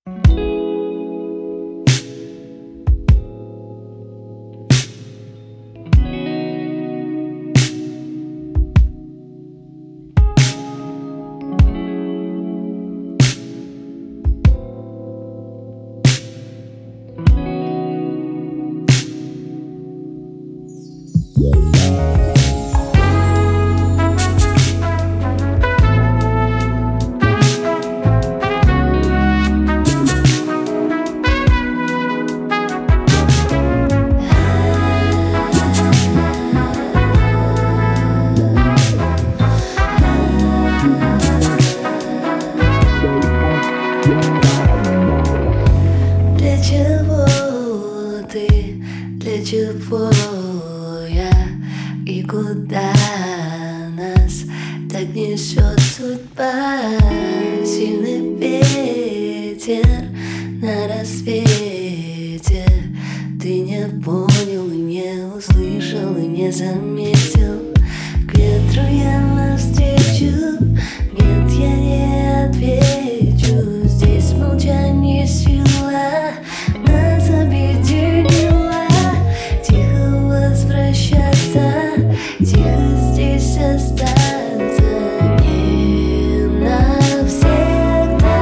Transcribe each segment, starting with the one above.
Для чего ты, для чего я и куда нас так несет судьба? Сильный ветер на рассвете. Ты не понял и не услышал и не заметил. К ветру я навстречу, нет, я не отвечу. Здесь молчание сила нас объединила. Тихо возвращаться, тихо здесь остаться не навсегда.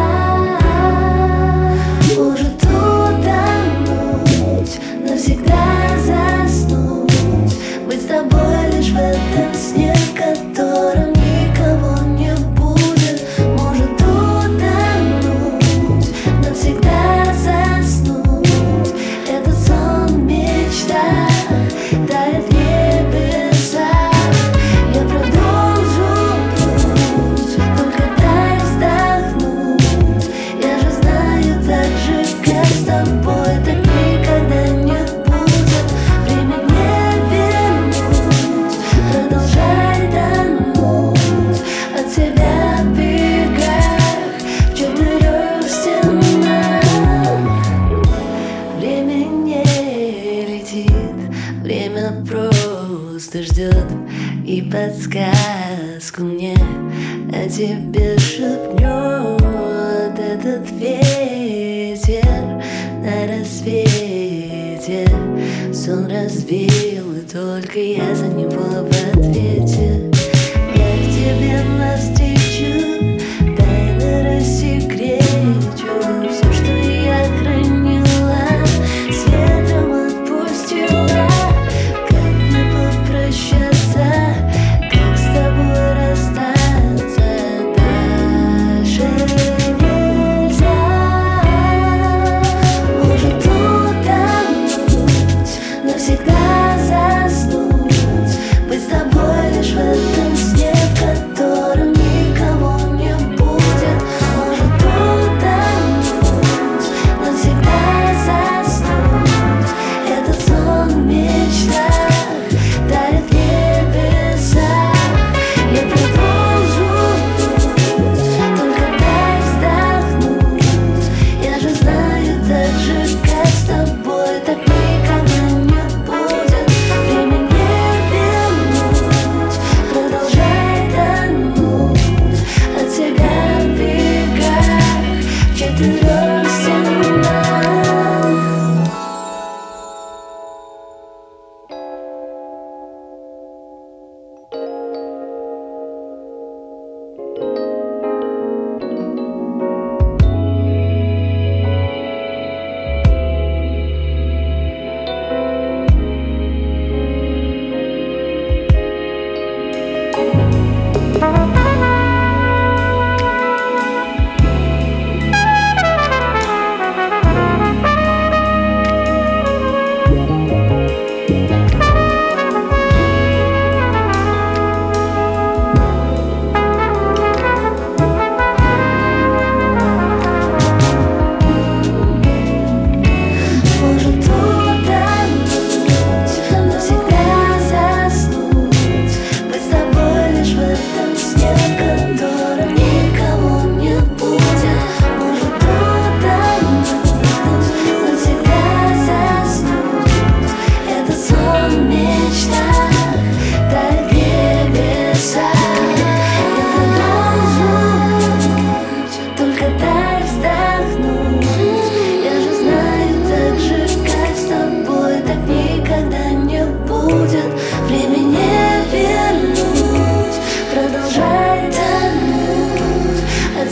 Может утонуть, навсегда заснуть, быть с тобой лишь в этом сне, в котором никого не будет. Может утонуть, навсегда заснуть, этот сон мечта тает в небесах. Я продолжу путь, только дай вздохнуть. Я же знаю так же, как с тобой, так никогда не будет. Время не вернуть, продолжай тонуть от себя в бегах, в 4 стенах. Время не летит, время просто ждет и подсказку мне о тебе шепнет этот ветер на рассвете. Сон разбил, и только я за него в ответе. Я к тебе навстречу, тайно рассекречу все, что я хранила, светом отпустила. Как мне попрощаться, как с тобой расстаться? Дальше нельзя. Может утонуть, навсегда заснуть, быть с тобой лишь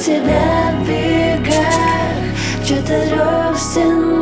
тебя в бегах в 4 стенах.